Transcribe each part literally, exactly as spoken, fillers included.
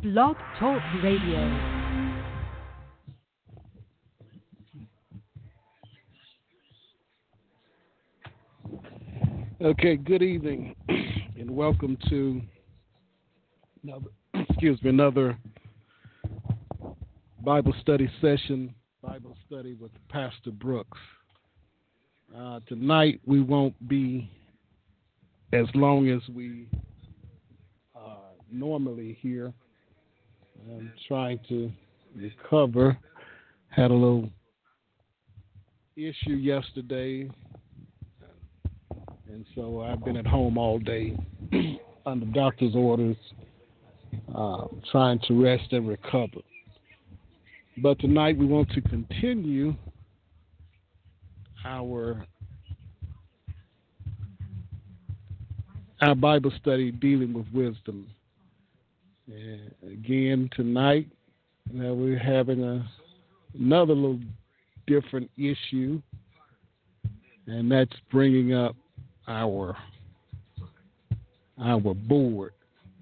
Blog Talk Radio. Okay, good evening, and welcome to another, excuse me, another Bible study session, Bible study with Pastor Brooks. Uh, tonight we won't be as long as we uh, normally here. I'm trying to recover. Had a little issue yesterday, and so I've been at home all day under doctor's orders, uh, trying to rest and recover. But tonight we want to continue our our Bible study dealing with wisdom. And again, tonight you know, we're having a, another little different issue, and that's bringing up our our board.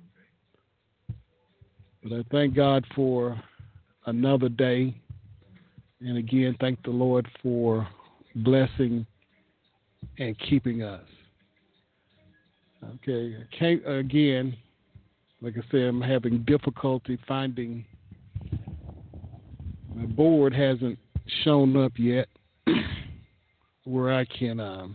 But I thank God for another day, and again, thank the Lord for blessing and keeping us. Okay, I can't, again, like I said, I'm having difficulty finding, my board hasn't shown up yet where I can um,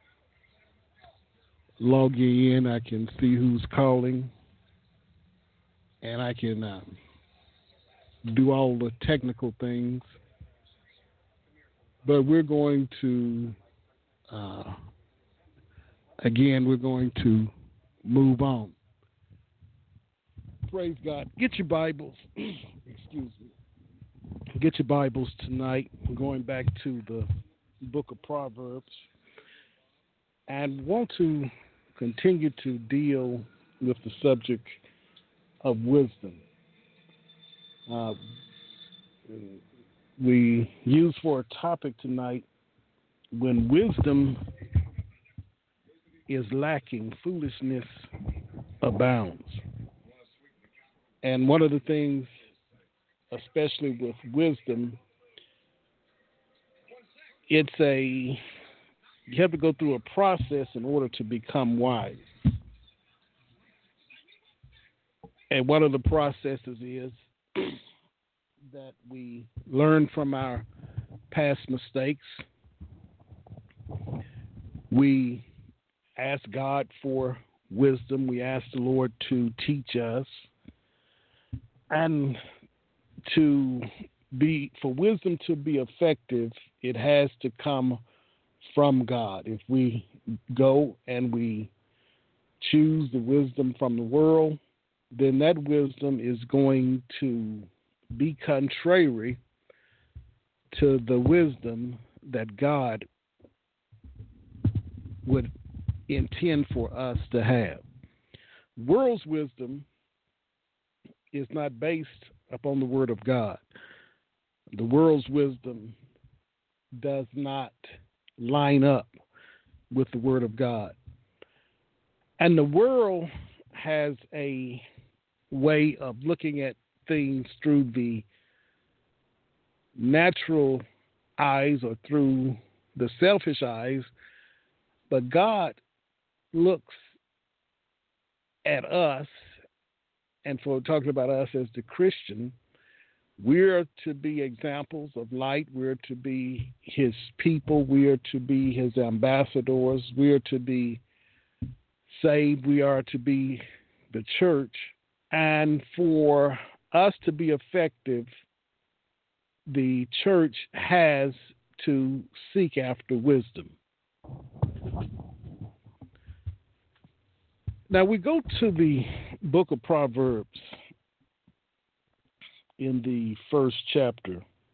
log you in, I can see who's calling, and I can um, do all the technical things. But we're going to, uh, again, we're going to move on. Praise God. Get your Bibles. Excuse me. Get your Bibles tonight. We're going back to the book of Proverbs and want to continue to deal with the subject of wisdom. Uh, we use for a topic tonight, when wisdom is lacking, foolishness abounds. And one of the things, especially with wisdom, it's a, you have to go through a process in order to become wise. And one of the processes is that we learn from our past mistakes. We ask God for wisdom. We ask the Lord to teach us. And to be, for wisdom to be effective, it has to come from God. If we go and we choose the wisdom from the world, then that wisdom is going to be contrary to the wisdom that God would intend for us to have. World's wisdom is not based upon the Word of God. The world's wisdom does not line up with the Word of God. And the world has a way of looking at things through the natural eyes or through the selfish eyes, but God looks at us. And for talking about us as the Christian, we're to be examples of light. We're to be his people. We are to be his ambassadors. We are to be saved. We are to be the church. And for us to be effective, the church has to seek after wisdom. Now we go to the book of Proverbs in the first chapter.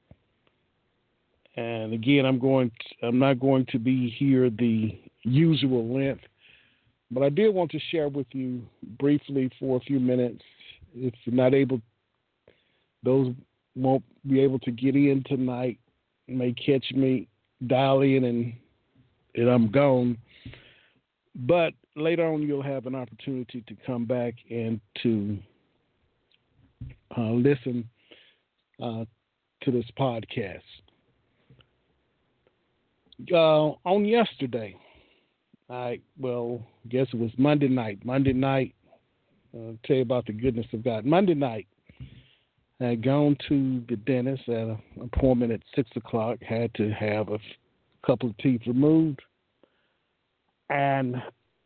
And again, I'm going to, I'm not going to be here the usual length, but I did want to share with you briefly for a few minutes. If you're not able, those won't be able to get in tonight, may catch me, dial in, and, and I'm gone. But later on, you'll have an opportunity to come back and to uh, listen uh, to this podcast. Uh, on yesterday, I well, I guess it was Monday night. Monday night, uh, I'll tell you about the goodness of God. Monday night, I had gone to the dentist at an appointment at six o'clock. Had to have a couple of teeth removed, and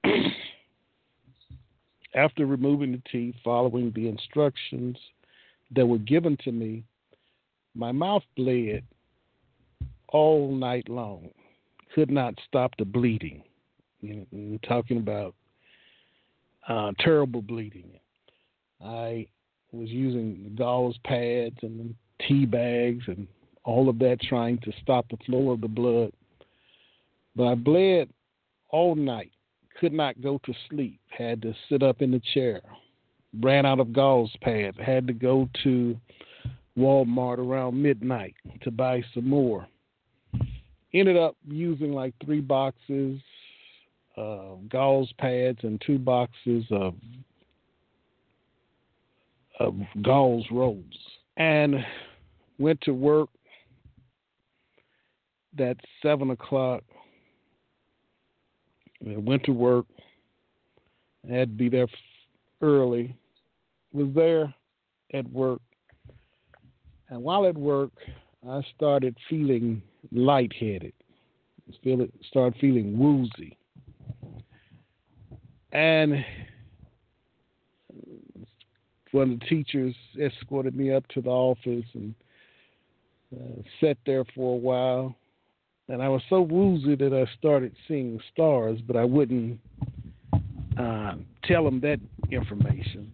after removing the teeth, following the instructions that were given to me, my mouth bled all night long. Could not stop the bleeding. You know, I'm talking about uh, terrible bleeding. I was using gauze pads and tea bags and all of that trying to stop the flow of the blood. But I bled all night. Could not go to sleep. Had to sit up in the chair. Ran out of gauze pads. Had to go to Walmart around midnight to buy some more. Ended up using like three boxes of gauze pads and two boxes of, of gauze rolls. And went to work that seven o'clock. I went to work. I had to be there early. Was there at work. And while at work, I started feeling lightheaded. Feel it, started feeling woozy. And one of the teachers escorted me up to the office and uh, sat there for a while. And I was so woozy that I started seeing stars, but I wouldn't uh, tell them that information.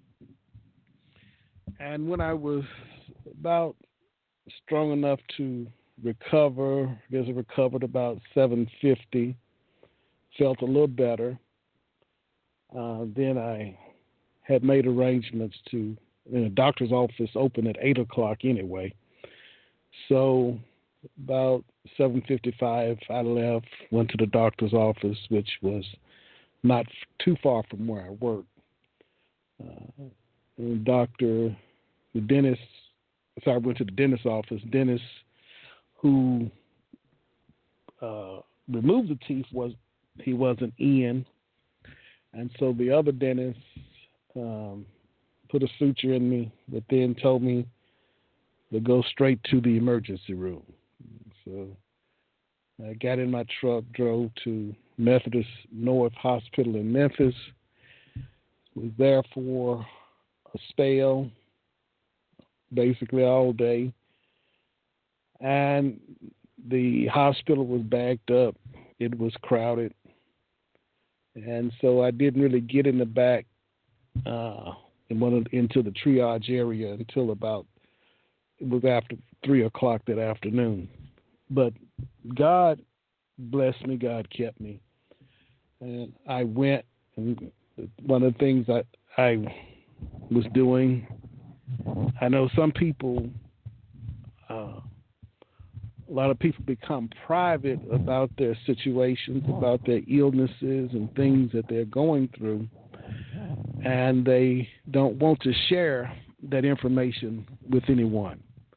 And when I was about strong enough to recover, I guess I recovered about seven fifty, felt a little better. Uh, then I had made arrangements to, in a doctor's office open at eight o'clock anyway. So about seven fifty-five, I left, went to the doctor's office, which was not too far from where I work. Uh, the doctor, the dentist, so I went to the dentist's office. Dentist who uh, removed the teeth was he wasn't in, and so the other dentist um, put a suture in me, but then told me to go straight to the emergency room. So I got in my truck, drove to Methodist North Hospital in Memphis. Was there for a spell, basically all day. And the hospital was backed up. It was crowded. And so I didn't really get in the back uh, in one of, into the triage area until about, it was after three o'clock that afternoon. But God blessed me. God kept me. And I went, and one of the things I, I was doing, I know some people, uh, a lot of people become private about their situations, about their illnesses and things that they're going through, and they don't want to share that information with anyone.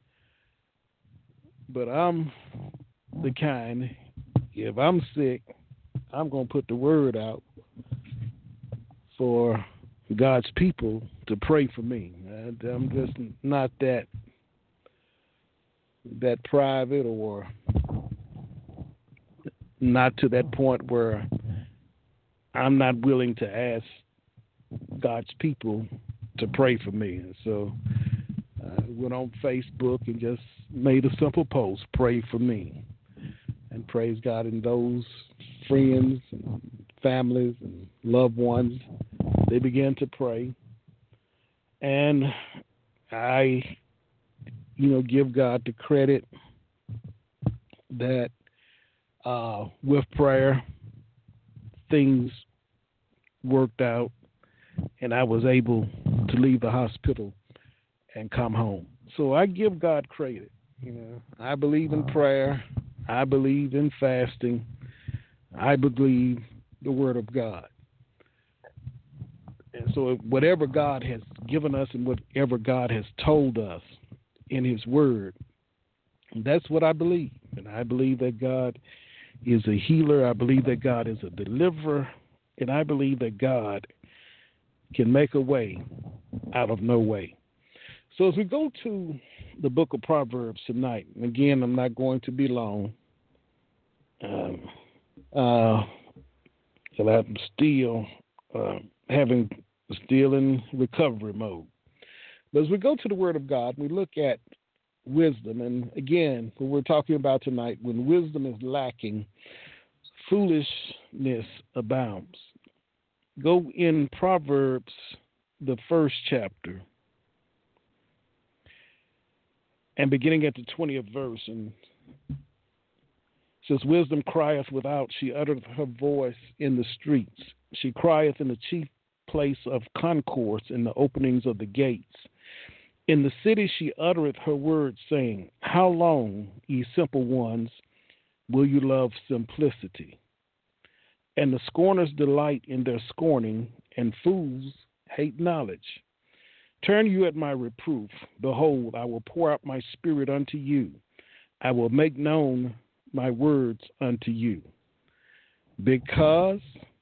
But I'm the kind, if I'm sick, I'm going to put the word out for God's people to pray for me. I'm just not that that private, or not to that point where I'm not willing to ask God's people to pray for me. And so I went on Facebook and just made a simple post, pray for me. And praise God, and those friends and families and loved ones, they began to pray. And I, you know, give God the credit that uh, with prayer, things worked out, and I was able to leave the hospital and come home. So I give God credit. You know, I believe in prayer. I believe in fasting. I believe the Word of God. So whatever God has given us and whatever God has told us in his word, that's what I believe. And I believe that God is a healer. I believe that God is a deliverer. And I believe that God can make a way out of no way. So as we go to the book of Proverbs tonight, and again, I'm not going to be long. Um, uh, so I'm still uh, having still in recovery mode. But as we go to the Word of God, we look at wisdom, and again, what we're talking about tonight, when wisdom is lacking, foolishness abounds. Go in Proverbs, the first chapter, and beginning at the twentieth verse, and it says, wisdom crieth without, she uttereth her voice in the streets. She crieth in the chief place of concourse, in the openings of the gates. In the city she uttereth her words, saying, how long, ye simple ones, will you love simplicity? And the scorners delight in their scorning, and fools hate knowledge. Turn you at my reproof. Behold, I will pour out my spirit unto you. I will make known my words unto you. Because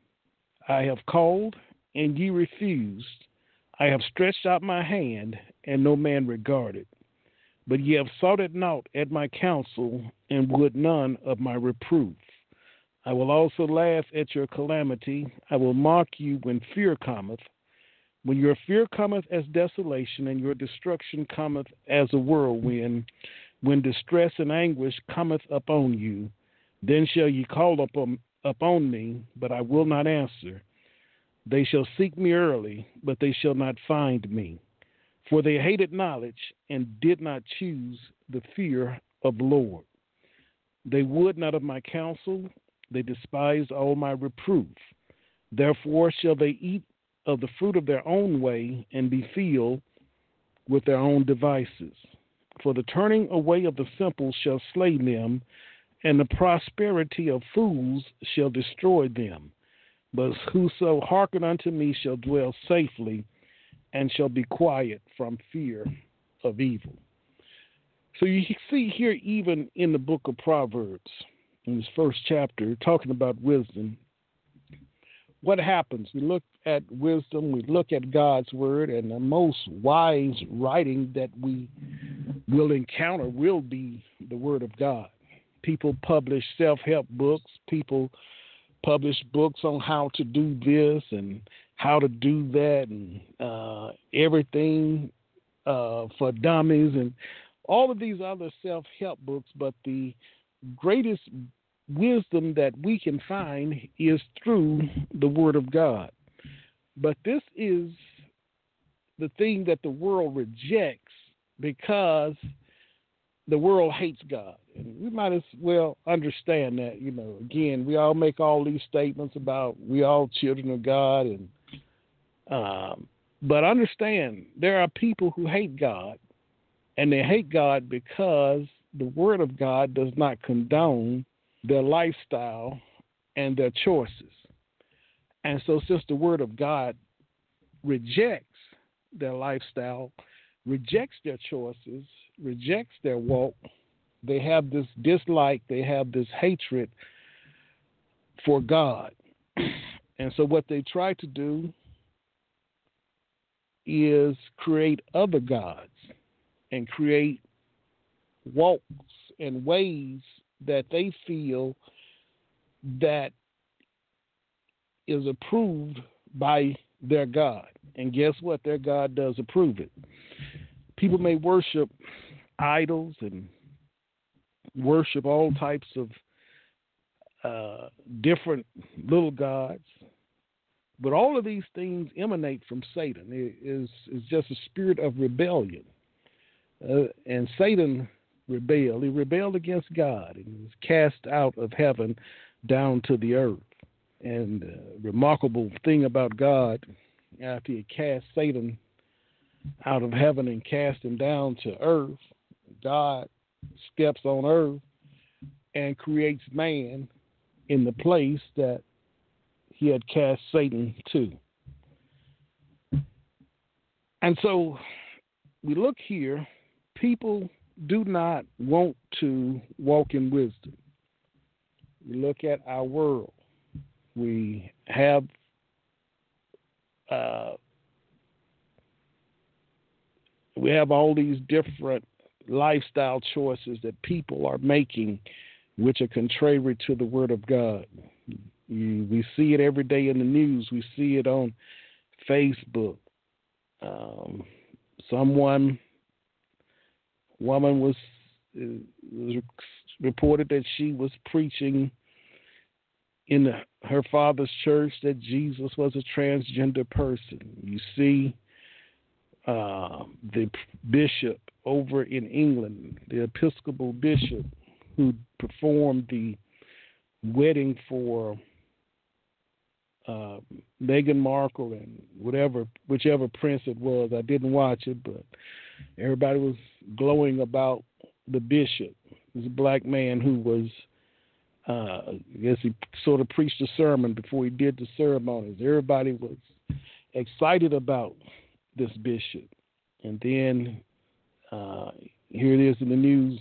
I have called, and ye refused. I have stretched out my hand, and no man regarded. But ye have sought it not at my counsel, and would none of my reproof. I will also laugh at your calamity. I will mock you when fear cometh. When your fear cometh as desolation, and your destruction cometh as a whirlwind, when distress and anguish cometh upon you, then shall ye call upon, upon me, but I will not answer. They shall seek me early, but they shall not find me. For they hated knowledge, and did not choose the fear of the Lord. They would not of my counsel, they despised all my reproof. Therefore shall they eat of the fruit of their own way, and be filled with their own devices. For the turning away of the simple shall slay them, and the prosperity of fools shall destroy them. But whoso hearken unto me shall dwell safely, and shall be quiet from fear of evil. So you see here, even in the book of Proverbs, in this first chapter, talking about wisdom, what happens? We look at wisdom, we look at God's word, and the most wise writing that we will encounter will be the word of God. People publish self-help books. People publish books on how to do this and how to do that, and uh, everything uh, for dummies and all of these other self-help books. But the greatest wisdom that we can find is through the Word of God. But this is the thing that the world rejects, because the world hates God. And we might as well understand that. You know, again, we all make all these statements about we all children of God, and um, but understand there are people who hate God, and they hate God because the Word of God does not condone their lifestyle and their choices. And so since the Word of God rejects their lifestyle, rejects their choices, rejects their walk, they have this dislike, they have this hatred for God. And so what they try to do is create other gods and create walks and ways that they feel that is approved by their God. And guess what? Their God does approve it. People may worship idols and worship all types of uh, different little gods, but all of these things emanate from Satan. It is is just a spirit of rebellion. Uh, and Satan rebelled. He rebelled against God and was cast out of heaven down to the earth. And the remarkable thing about God, after he cast Satan out of heaven and cast him down to earth, God steps on earth and creates man in the place that he had cast Satan to. And so we look here, people do not want to walk in wisdom. We look at our world. We have uh, we have all these different lifestyle choices that people are making, which are contrary to the Word of God. You, we see it every day in the news. We see it on Facebook. Um, someone, woman was, uh, was reported that she was preaching in the, her father's church that Jesus was a transgender person. You see uh, the bishop over in England, the Episcopal bishop who performed the wedding for uh, Meghan Markle and whatever, whichever prince it was. I didn't watch it, but everybody was glowing about the bishop. It was a black man who was, uh, I guess he sort of preached a sermon before he did the ceremonies. Everybody was excited about this bishop. And then uh, here it is in the news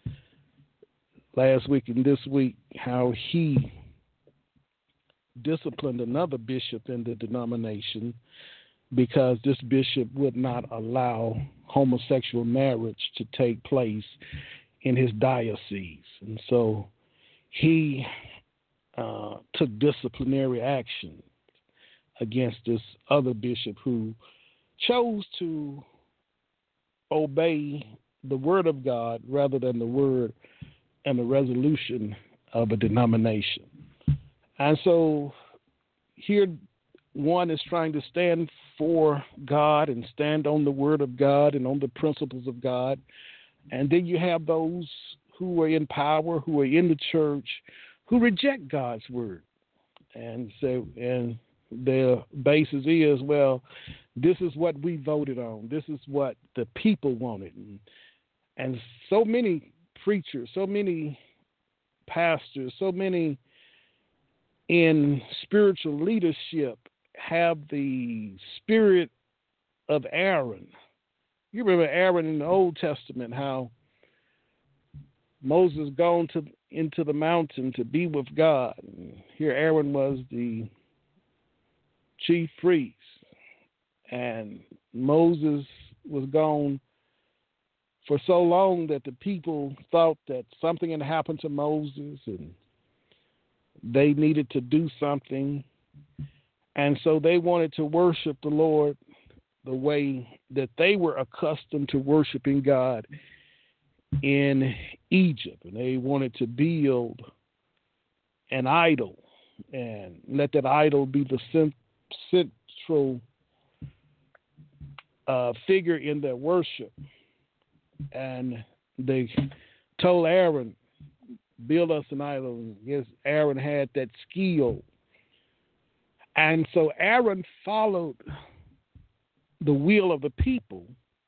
last week and this week, how he disciplined another bishop in the denomination because this bishop would not allow homosexual marriage to take place in his diocese. And so he uh, took disciplinary action against this other bishop who chose to obey the word of God rather than the word and the resolution of a denomination. And so here one is trying to stand for God and stand on the word of God and on the principles of God. And then you have those who are in power, who are in the church, who reject God's word. And so, and their basis is, well, this is what we voted on. This is what the people wanted. And, and so many preachers, so many pastors, so many in spiritual leadership have the spirit of Aaron. You remember Aaron in the Old Testament, how Moses gone to into the mountain to be with God. Here Aaron was the chief priest, and Moses was gone for so long that the people thought that something had happened to Moses and they needed to do something. And so they wanted to worship the Lord the way that they were accustomed to worshiping God in Egypt. And they wanted to build an idol and let that idol be the central uh, figure in their worship. And they told Aaron, build us an idol. Yes, Aaron had that skill. And so Aaron followed the will of the people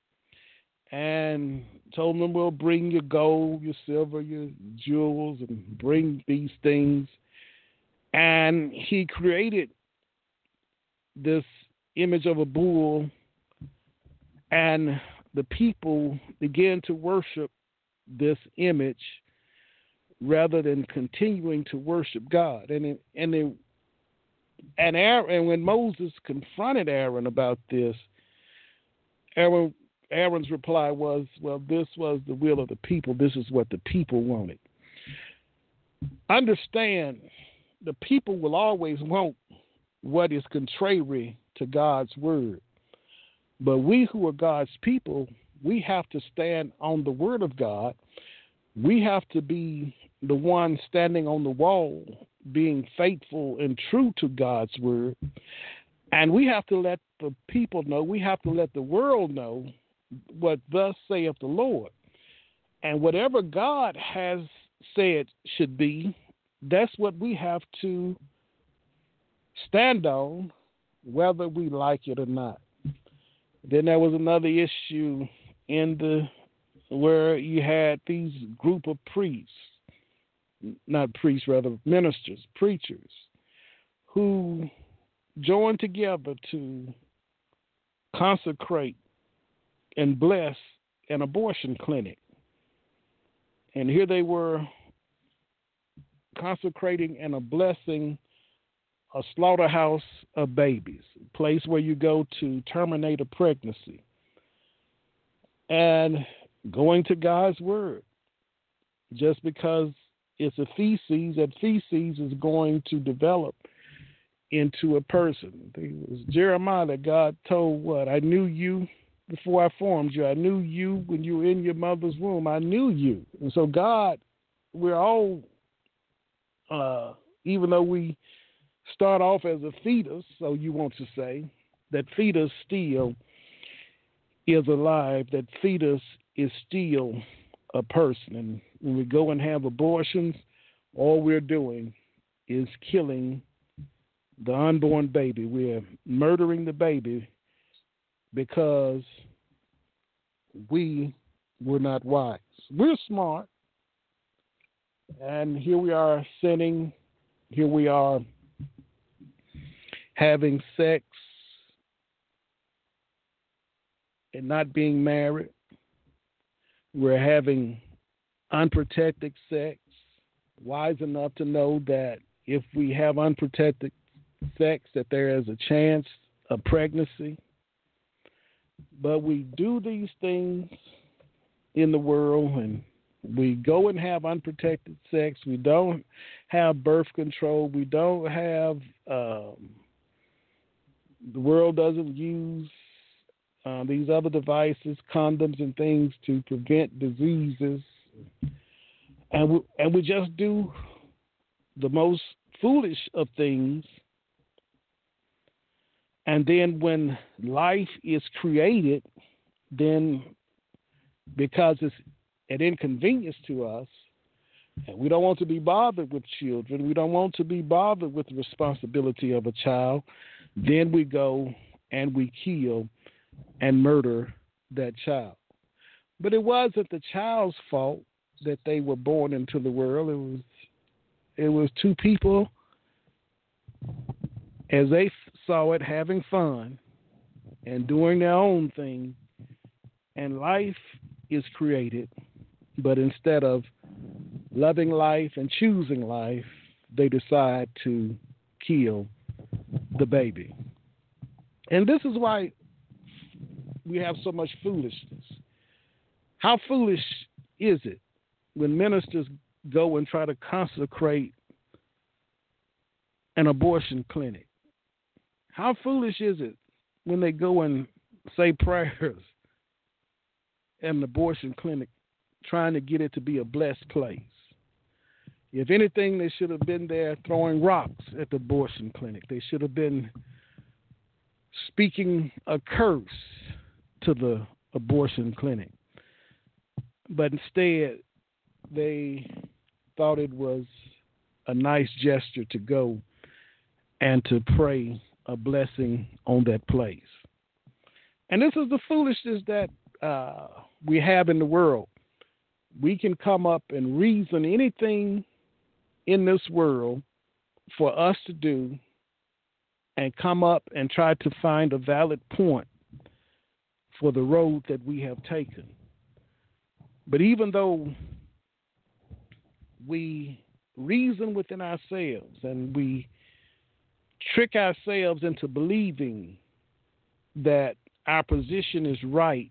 and told them, well, bring your gold, your silver, your jewels, and bring these things. And he created this image of a bull, and the people began to worship this image rather than continuing to worship God. And it, and it, and Aaron, and when Moses confronted Aaron about this, Aaron, Aaron's reply was, well, this was the will of the people. This is what the people wanted. Understand, the people will always want what is contrary to God's word. But we who are God's people, we have to stand on the word of God. We have to be the one standing on the wall, being faithful and true to God's word. And we have to let the people know, we have to let the world know what thus saith the Lord. And whatever God has said should be, that's what we have to stand on, whether we like it or not. Then there was another issue in the where you had these group of priests, not priests, rather ministers, preachers, who joined together to consecrate and bless an abortion clinic. And here they were consecrating and a blessing a slaughterhouse of babies, a place where you go to terminate a pregnancy. And going to God's word. Just because it's a feces, that feces is going to develop into a person. It was Jeremiah that God told what? I knew you before I formed you. I knew you when you were in your mother's womb. I knew you. And so God, we're all, uh, even though we start off as a fetus, so you want to say, that fetus still is alive, that fetus is still a person. And when we go and have abortions, all we're doing is killing the unborn baby. We're murdering the baby because we were not wise. We're smart, and here we are sinning. Here we are having sex and not being married. We're having unprotected sex, wise enough to know that if we have unprotected sex, that there is a chance of pregnancy. But we do these things in the world, and we go and have unprotected sex. We don't have birth control. We don't have, um, the world doesn't use uh, these other devices, condoms and things to prevent diseases. And we, and we just do the most foolish of things. And then when life is created, then because it's an inconvenience to us, and we don't want to be bothered with children, we don't want to be bothered with the responsibility of a child, then we go and we kill and murder that child. But it wasn't the child's fault that they were born into the world. It was it was two people, as they saw it, having fun and doing their own thing, and life is created. But instead of loving life and choosing life, they decide to kill the baby. And this is why we have so much foolishness. How foolish is it when ministers go and try to consecrate an abortion clinic? How foolish is it when they go and say prayers at an abortion clinic, trying to get it to be a blessed place? If anything, they should have been there throwing rocks at the abortion clinic. They should have been speaking a curse to the abortion clinic. But instead, they thought it was a nice gesture to go and to pray a blessing on that place. And this is the foolishness that uh, we have in the world. We can come up and reason anything in this world for us to do and come up and try to find a valid point for the road that we have taken. But even though we reason within ourselves and we trick ourselves into believing that our position is right,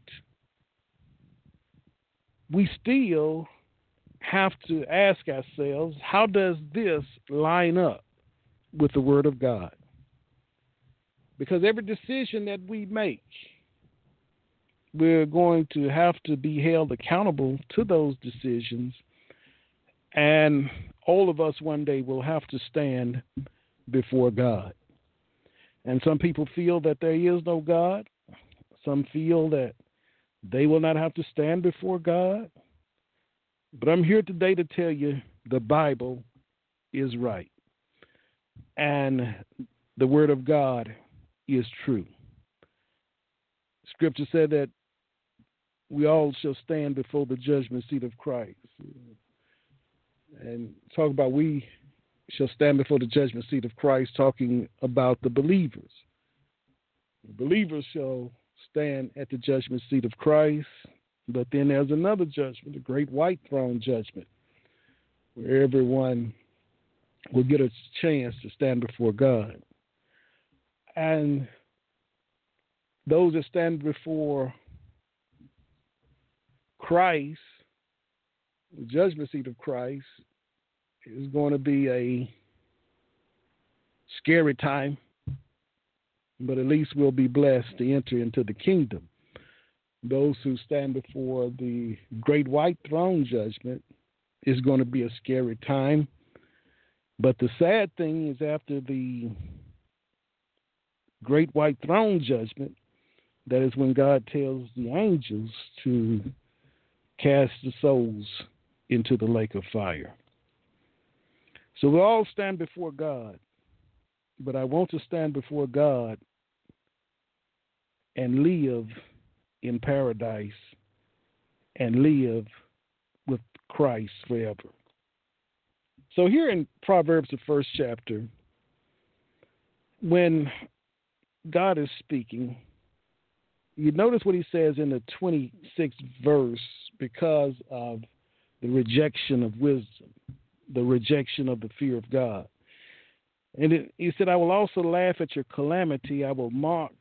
we still have to ask ourselves, how does this line up with the Word of God? Because every decision that we make, we're going to have to be held accountable to those decisions, and all of us one day will have to stand before God. And some people feel that there is no God. Some feel that they will not have to stand before God. But I'm here today to tell you the Bible is right, and the Word of God is true. Scripture said that we all shall stand before the judgment seat of Christ. And talk about we shall stand before the judgment seat of Christ, talking about the believers. The believers shall stand at the judgment seat of Christ. But then there's another judgment, the great white throne judgment, where everyone will get a chance to stand before God. And those that stand before Christ, the judgment seat of Christ, is going to be a scary time, but at least we'll be blessed to enter into the kingdom. Those who stand before the great white throne judgment is going to be a scary time. But the sad thing is, after the great white throne judgment, that is when God tells the angels to cast the souls into the lake of fire. So we all stand before God, but I want to stand before God and live in paradise and live with Christ forever. So here in Proverbs, the first chapter, when God is speaking, you notice what he says in the twenty-sixth verse, because of the rejection of wisdom, the rejection of the fear of God. And it, he said, I will also laugh at your calamity. I will mock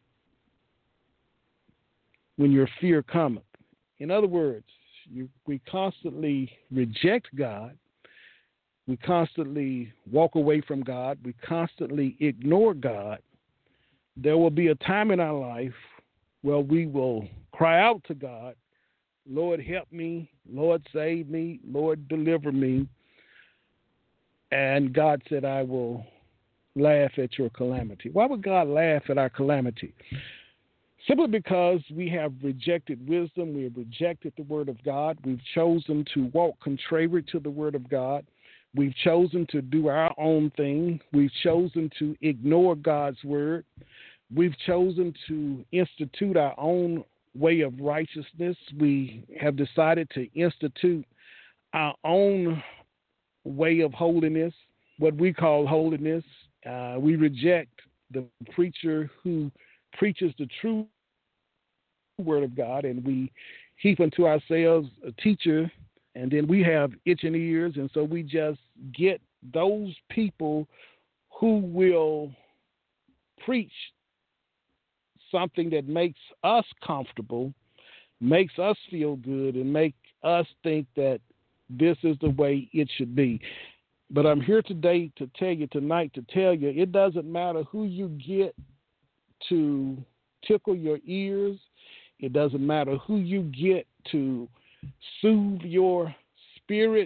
when your fear cometh. In other words, you, we constantly reject God. We constantly walk away from God. We constantly ignore God. There will be a time in our life where we will cry out to God, Lord, help me. Lord, save me. Lord, deliver me. And God said, I will laugh at your calamity. Why would God laugh at our calamity? Simply because we have rejected wisdom. We have rejected the word of God. We've chosen to walk contrary to the word of God. We've chosen to do our own thing. We've chosen to ignore God's word. We've chosen to institute our own way of righteousness. We have decided to institute our own way of holiness, what we call holiness. Uh, we reject the preacher who preaches the true word of God, and we heap unto ourselves a teacher, and then we have itching ears, and so we just get those people who will preach something that makes us comfortable, makes us feel good, and make us think that this is the way it should be. But I'm here today to tell you, tonight to tell you, it doesn't matter who you get to tickle your ears. It doesn't matter who you get to soothe your spirit.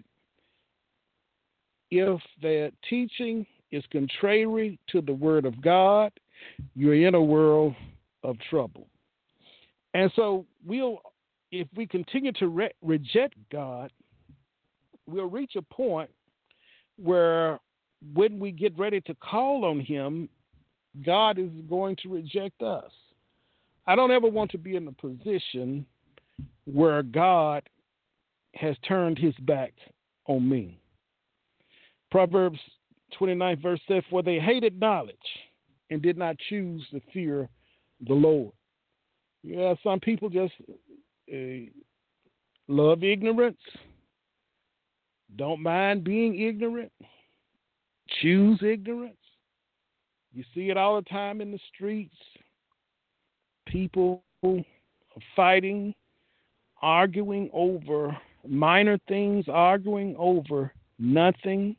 If their teaching is contrary to the word of God, you're in a world of trouble. And so we'll, if we continue to re- reject God, we'll reach a point where when we get ready to call on him, God is going to reject us. I don't ever want to be in a position where God has turned his back on me. Proverbs twenty-nine verse says, for they hated knowledge and did not choose to fear the Lord. Yeah, some people just uh, love ignorance, don't mind being ignorant, choose ignorance. You see it all the time in the streets. People are fighting, arguing over minor things, arguing over nothing.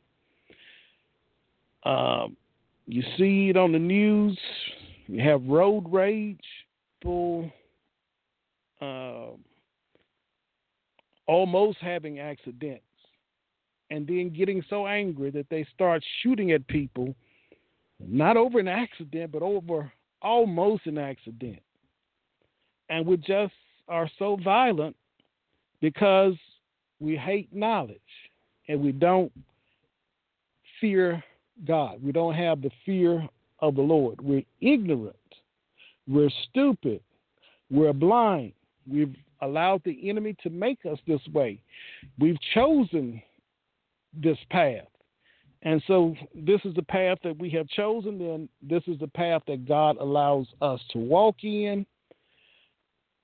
Um, you see it on the news. You have road rage, people uh, almost having accidents, and then getting so angry that they start shooting at people, not over an accident, but over almost an accident. And we just are so violent because we hate knowledge and we don't fear God. We don't have the fear of the Lord. We're ignorant. We're stupid. We're blind. We've allowed the enemy to make us this way. We've chosen this path. And so this is the path that we have chosen, and this is the path that God allows us to walk in.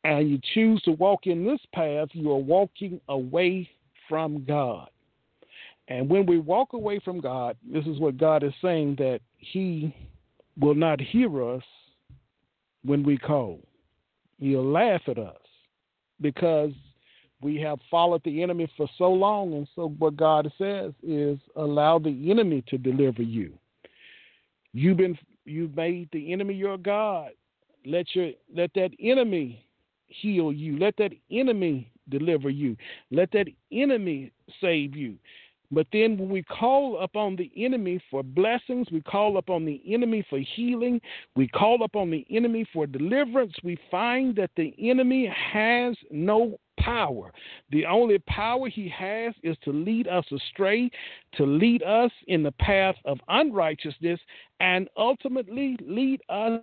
and you choose to walk in this path, you are walking away from God. And when we walk away from God, this is what God is saying, that he will not hear us when we call. He'll laugh at us because we have followed the enemy for so long. And so what God says is, allow the enemy to deliver you. You've been, you've made the enemy your God. Let your, let that enemy heal you. Let that enemy deliver you. Let that enemy save you. But then when we call upon the enemy for blessings, we call upon the enemy for healing, we call upon the enemy for deliverance, we find that the enemy has no power. The only power he has is to lead us astray, to lead us in the path of unrighteousness, and ultimately lead us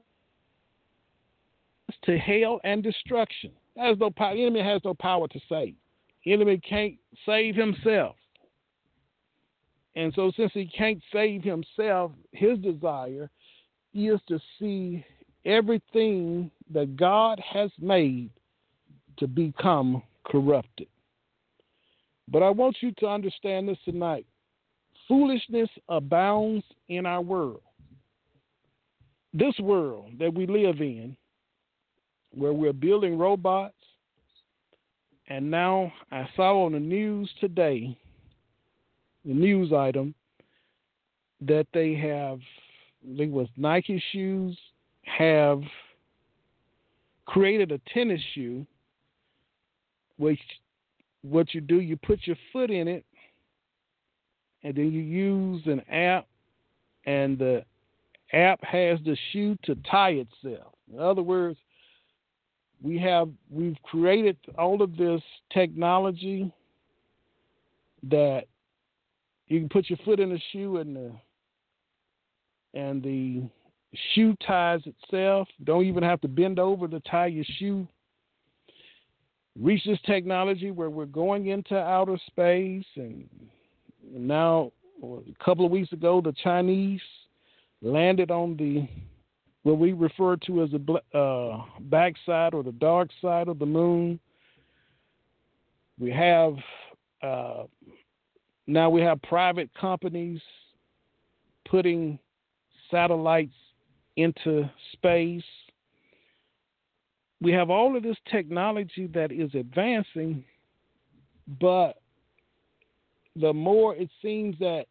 to hell and destruction. Has no power. The enemy has no power to save. The enemy can't save himself. And so since he can't save himself, his desire is to see everything that God has made to become corrupted. But I want you to understand this tonight. Foolishness abounds in our world. This world that we live in, where we're building robots, and now I saw on the news today, the news item, that they have, I think it was Nike shoes, have created a tennis shoe, which what you do, you put your foot in it, and then you use an app, and the app has the shoe to tie itself. In other words, we have we've created all of this technology that you can put your foot in the shoe and the and the shoe ties itself. Don't even have to bend over to tie your shoe. Reach this technology where we're going into outer space, and now a couple of weeks ago, the Chinese landed on the what we refer to as the uh, backside or the dark side of the moon. We have uh, now we have private companies putting satellites into space. We have all of this technology that is advancing, but the more it seems that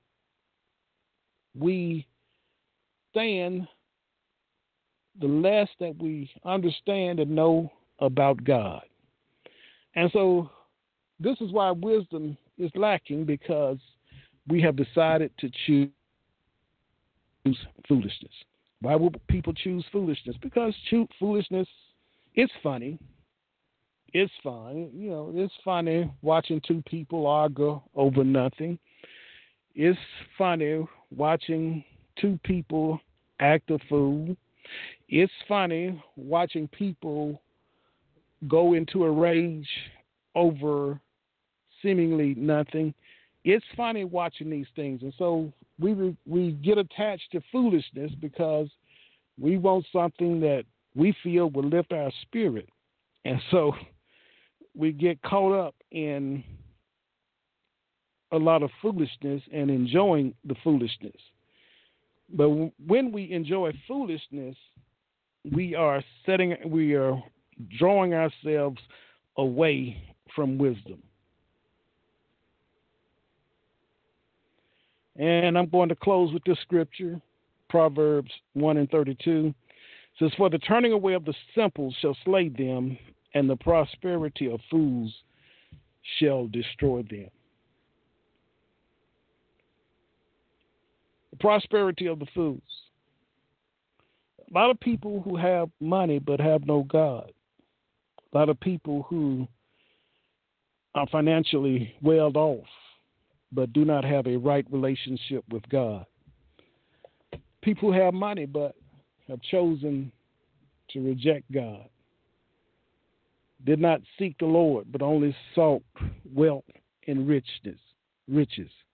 we stand, the less that we understand and know about God. And so this is why wisdom is lacking, because we have decided to choose foolishness. Why would people choose foolishness? Because choose foolishness, it's funny. It's fun. You know, it's funny watching two people argue over nothing. It's funny watching two people act a fool. It's funny watching people go into a rage over seemingly nothing. It's funny watching these things. And so we we get attached to foolishness because we want something that we feel will lift our spirit. And so we get caught up in a lot of foolishness and enjoying the foolishness. But when we enjoy foolishness, we are setting, we are drawing ourselves away from wisdom. And I'm going to close with this scripture, Proverbs one and thirty-two. It says, "For the turning away of the simple shall slay them, and the prosperity of fools shall destroy them." The prosperity of the fools. A lot of people who have money but have no God. A lot of people who are financially well off but do not have a right relationship with God. People who have money but have chosen to reject God. Did not seek the Lord, but only sought wealth and richness, riches.